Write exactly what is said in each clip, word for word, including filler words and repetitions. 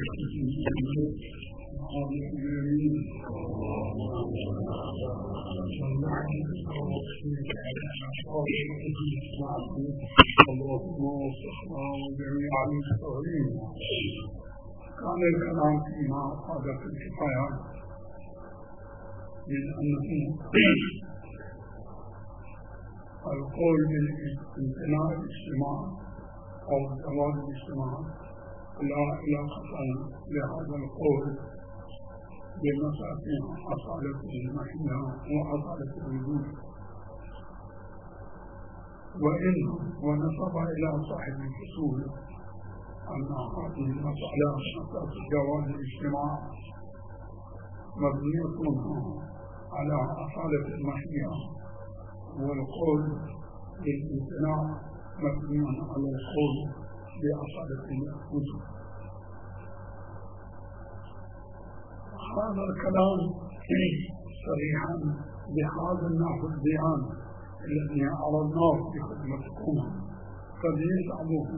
كان الكلام فيما أفادت الكفاية من أنه القول بامتناع الاجتماع أو زوال الاجتماع لا علاقة لهذا القول بمسألة أصالة المحيا وأصالة الوجود، وإن ونسب إلى صاحب الفصول أن هذه المسألة مسألة جواز الاجتماع مبنية على أصالة المحيا، والقول بالامتناع مبني على القول بأصالة الوجود. هذا الكلام صريحا بهذا النحو البيان الذي عرضناه في خدمتكم قد يصعبه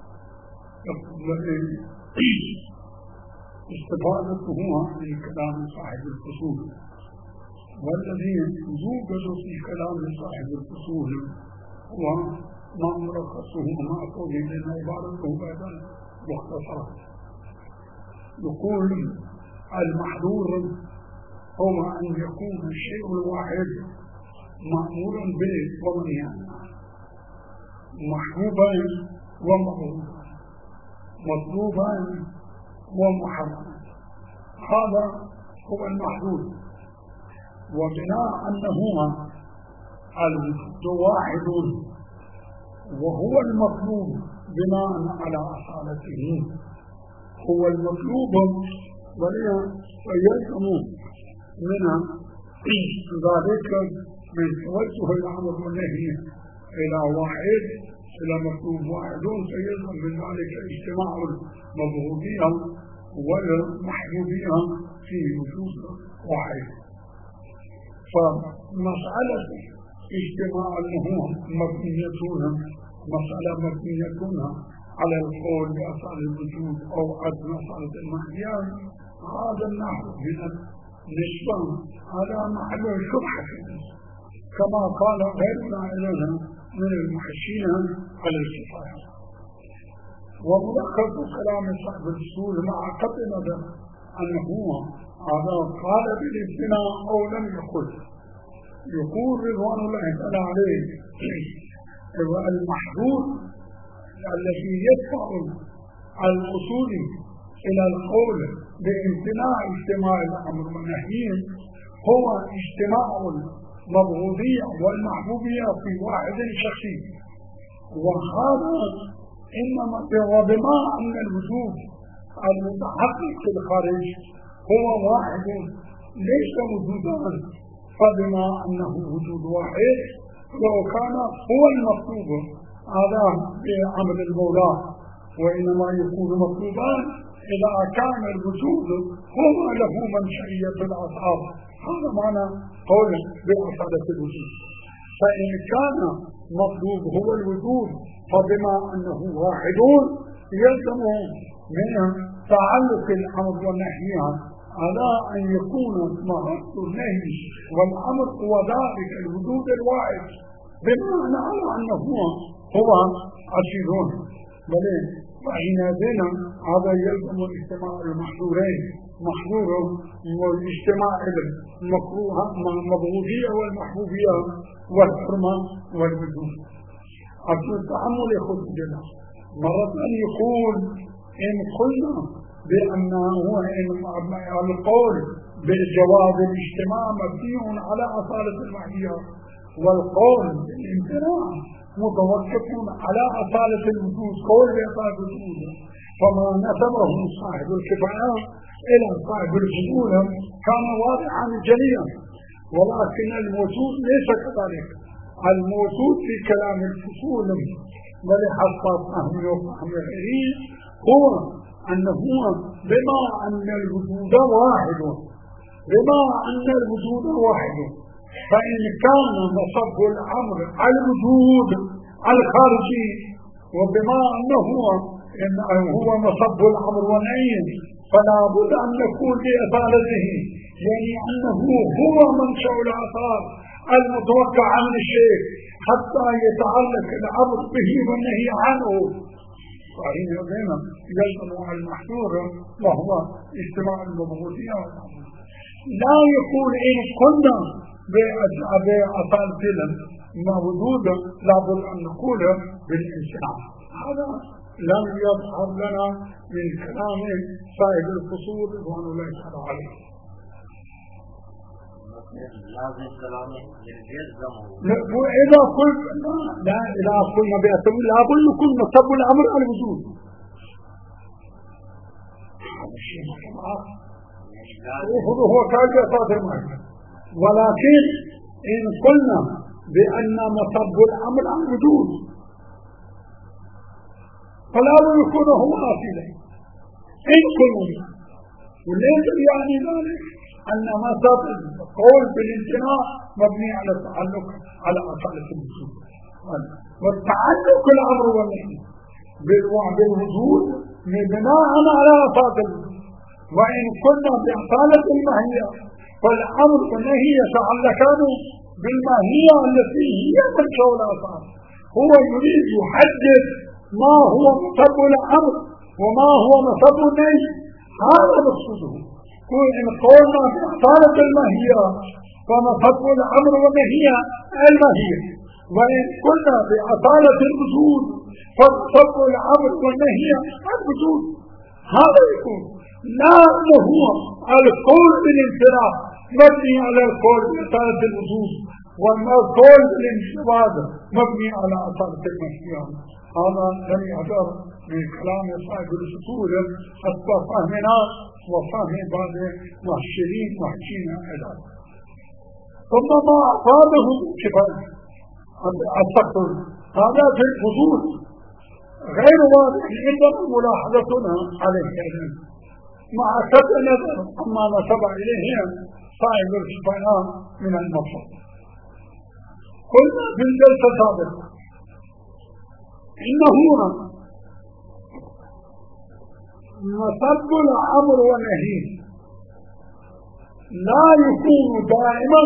استفادته من كلام صاحب الفصول، والذي يوجد في كلام صاحب الفصول هو ما ملخصه وما أقول لنا عبارته أيضا مختصرة. يقول المحظور هو أن يكون الشيء الواحد مأمورا به ومنهيا عنه، محبوبا ومغضوبا، مطلوبا ومحرما، هذا هو المحظور. وبناء أنه الوجود واحد وهو المطلوب بناء على أصالته هو المطلوب، ويلزم من ذلك من توجه الأمر والنهي إلى واحد إلى مطلوب واحد، فيلزم من ذلك اجتماع المبغوضية والمحبوبية في وجود واحد. فمسألة اجتماع النهوم مبنيتون مسألة مبنيتون على القول بأصل الوجود أو عدم أصالة المحيا، هذا النحو من النسبة على محل شبهة كما قال غيرنا إلينا من المحشين على الكفاية. وملخص كلام صاحب الفصول مع قطع أنه هذا قال بالامتناع أو لم يقل، يقول رضوان الله تعالى عليه المحظور الذي يدفع الأصول إلى القول بامتناع اجتماع الأمر والنهي هو اجتماع المبغوضية والمحبوبية في واحد شخصي، وهذا إنما وبما أن الوجود المتحقق في الخارج هو واحد ليس وجودان، فبما أنه وجود واحد لو كان هو المطلوب هذا بعمل المولى، وإنما يكون مطلوبان إذا كان الوجود هو له منشئية الأصحاب، هذا معنى قول بأصالة الوجود. فإن كان مطلوب هو الوجود فبما أنه واحد يلزم من تعلق الأمر والنهي على أن يكون محط النهي والأمر هو ذلك الوجود الواحد، بمعنى على أنه هو عشرون بل فحينئذ هذا يلزم الاجتماع المحظورين، محظور والاجتماع المبغوضية والمحبوبية والحرمة والوجود. أصل التحمل يخذ جدا مرة أن يقول إن قلنا بأنه إن القول بالجواز الاجتماع مبني على أصالة المحيا، والقول بالامتناع متوقف على أصالة الوجود، قول بأصالة الوجود، فما نسبه صاحب الكفاية إلى صاحب الفصول كان واضحا جليا، ولكن الموجود ليس كذلك. الموجود في كلام الفصول ولحسب فهم وفهم غيره هو أنه بما أن الوجود واحد بما أن الوجود واحد فإن كان نصب الأمر على الوجود الخارجي، وبما أنه إن هو نصب الأمر والنهي فلا بد أن نكون بأصالته، يعني أنه هو منشأ الآثار المتوقع عن الشيء حتى يتعلق الأمر به والنهي عنه. فحينئذ يلزم على المحذور وهو اجتماع المبغوثية. لا يقول إن كنا بأصالة موجودة لابد أن نقول بالإنسان. هذا لم يظهر لنا من كلام صاحب الفصول رضوان الله تعالى عليه. لازم كلامه يلزمه. إذا قلت لا إذا قلنا بأسباب لا بد يكون نصب الأمر على الوجود. هذا الشيء هو هو كاجي أصادر معه. ولكن إن قلنا بأن نصب الأمر على الوجود فلا يكون هو آثلا. إن قلنا وليس يعني ذلك أن مصب القول بالامتناع مبني على التعلق على أصالة الوجود، والتعلق الأمر والنهي بالوجود بناء على أصالة الوجود. وإن كنا بأصالة الماهية فالأمر والنهي يتعلقان بالماهية التي هي منشأ الآثار. هو يريد يحدد ما هو مصب الأمر وما هو مصب النهي، هذا مقصوده. إن قولنا بأصالة الماهية فمصب الأمر والنهي الماهية، وإن قلنا بأصالة الوجود فمصب الأمر والنهي الوجود. هذا يكون لا هو القول بالانفراد مبني على القول بأصالة الوجود، والقول بالانفراد مبني على أصالة الماهية. هذا لم يعبر من كلام صاحب الفصول حتى فهمنا وفهم بعض محشرين محشين أيضا. ثم ما أفاده كفاية التقر هذا في الفصول غير واضح عندنا ملاحظتنا عليه أيضا مع قطع النظر أما نسب إليه صاحب الكفاية من المقصد. قلنا في الجلسة السابقة إنه مصب الأمر والنهي لا يكون دائما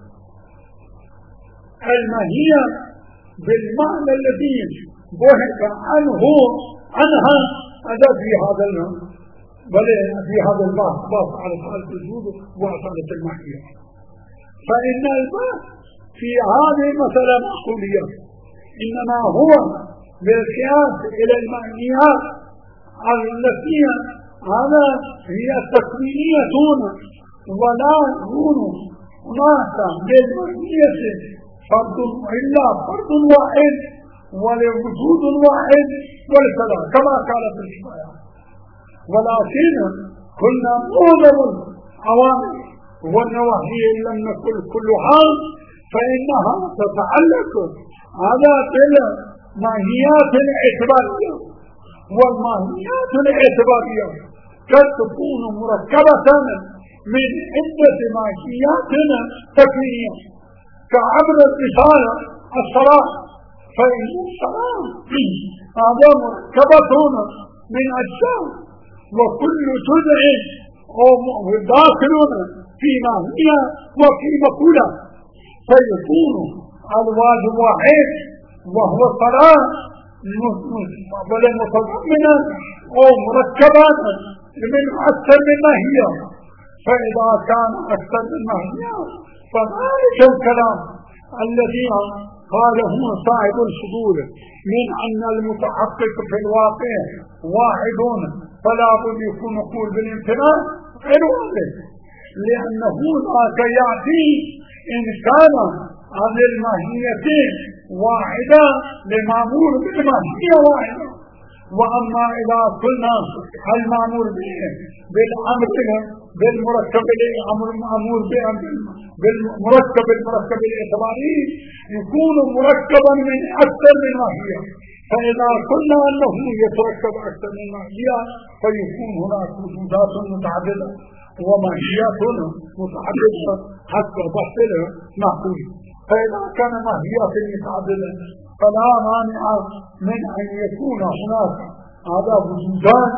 الماهية بالمعنى الذي بحث عنه عنها هذا في هذا بل في هذا البحث بحث على صالة الوجود وصالة الماهية. فإن البحث في هذه المسألة معقولية، إنما هو بالقياس إلى المعنيات التي هذا هي التكوينية دون ولا يكون هناك بالمعنية فرد إلا فرد واحد ولوجود واحد والكذا كما قال في الكفاية. ولكن كنا معظم الأوامر والنواهي لم نقل كل حال فإنها تتعلق هذا بالماهيات الاعتبارية، والماهيات الاعتبارية قد تكون مركبة من عدة ماهيات تكوينية كعبر الرسالة الصلاة، فإن الصلاة هذا مركبة من أجزاء وكل جزء داخل في ماهية وفي مقولة، فيكون الواجب واحد وهو الصلاة متضمنا أو مركبا من أكثر من ماهية. فإذا كان أكثر من ماهية فذلك الكلام الذي قاله صاحب الفضول من أن المتحقق في الواقع واحد فلا بد يكون مقول بالامتنان غير واضح، لأنه ذاك يأتي إن كان هذه الماهيتين واحدة لمأمور بالماهية واحدة. وأما إذا قلنا المأمور به بالأمر بالمركب الأمر مأمور بالمركب المركب الاعتباري يكون مركبا من أكثر من ماهية، فإذا قلنا أنه يتركب أكثر من ماهية فيكون هناك وجودات متعددة وماهيات متعددة حتى تصل معقول. فإذا كان ماهيات متعددة فلا مانع من أن يكون هناك هذا وجودان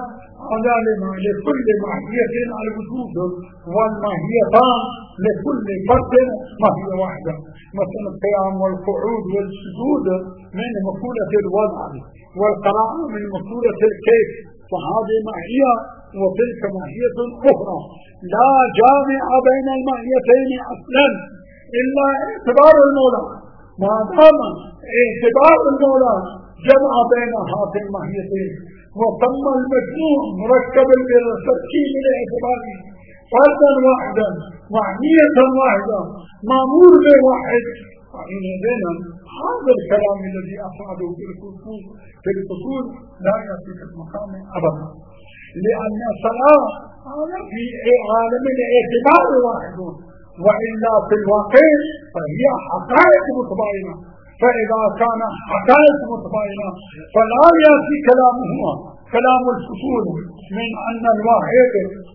هذا لكل ماهية على الوجود، والماهيتان لكل فرد ماهية واحدة. مثلا القيام والقعود والسجود من مقولة الوضع، والقراءة من مقولة الكيف، فهذه ماهية وتلك ماهية أخرى لا جامع بين الماهيتين أصلا إلا اعتبار المولى. ما دام اعتبار المولى جمع بين هاتين الماهيتين، وتم المجموع مركب بالتركيب الاعتباري فردا واحدا معنية واحدة مأمور بواحد، فحينئذ هذا الكلام الذي أفعله في الفصول في الفصول لا يأتي في المقام أبدا، لأن الصلاة في عالم الاعتبار واحد، وإلا في الواقع فهي حقائق متباينة. فإذا كان حقائق متباينة فلا يأتي كلامه كلام الفصول من أن الواحد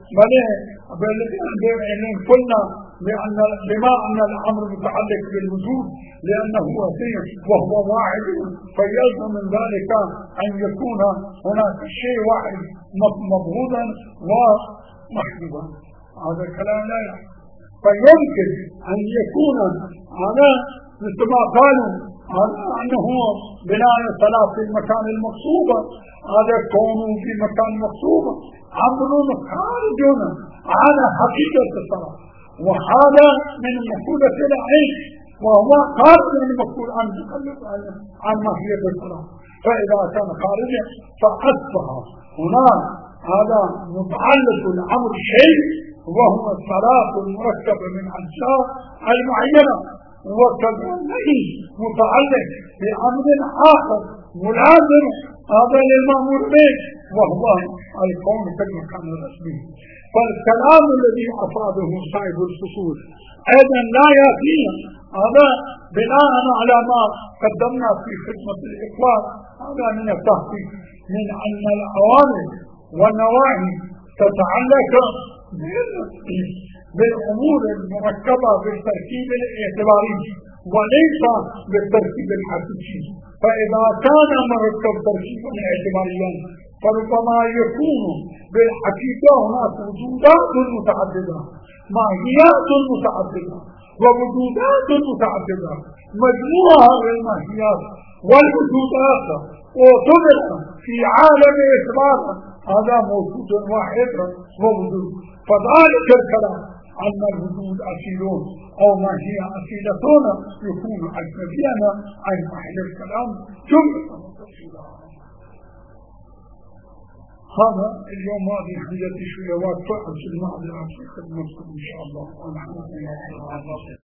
بل قلنا لأن بما أن الأمر متعلق بالوجود لأنه وسيع وهو واحد، فيلزم من ذلك أن يكون هناك شيء واحد مبغوضا ومحبوبا. هذا الكلام لا يعني. فيمكن أن يكون هذا مثل ما قالوا هذا أنه بناء الصلاة في المكان المقصود، هذا كونه في مكان مقصود أمر خارج عن حقيقة الصلاة، وهذا من مقولة العين، وهو خارج من مقول عن عن ماهية الصلاة. فإذا كان خارجا فأصبح هنا هذا متعلق الأمر شيء، وهو الصلاة المركبة من أجزاء المعينة، وكذلك متعلق بأمر آخر ملازم هذا للمأمور به، وهو الكون في المكان الرسمي. فالكلام الذي أفاده صاحب الفصول أيضا لا يأتي هذا بناء على ما قدمنا في خدمة الإخوان، هذا من التحقيق من أن الأوامر والنواهي تتعلق بالأمور المركبة بالتركيب الاعتباري وليس بالتركيب الحقيقي. فإذا كان مركب تركيبا اعتباريا فربما يكون بالحقيقة هناك وجودات متعددة، ماهيات متعددة ووجودات متعددة، مجموعة الماهيات والوجودات وتدرك في عالم إثبات هذا موجود واحد ووجود. فذلك الكلام أن الوجود أصيلون أو ما هي أصيلتون يكون أجنبيا عن أهل الكلام جملة متصلة. هذا اليوم هذه حاجة شوية وقت في المعذرة في خدمتكم إن شاء الله.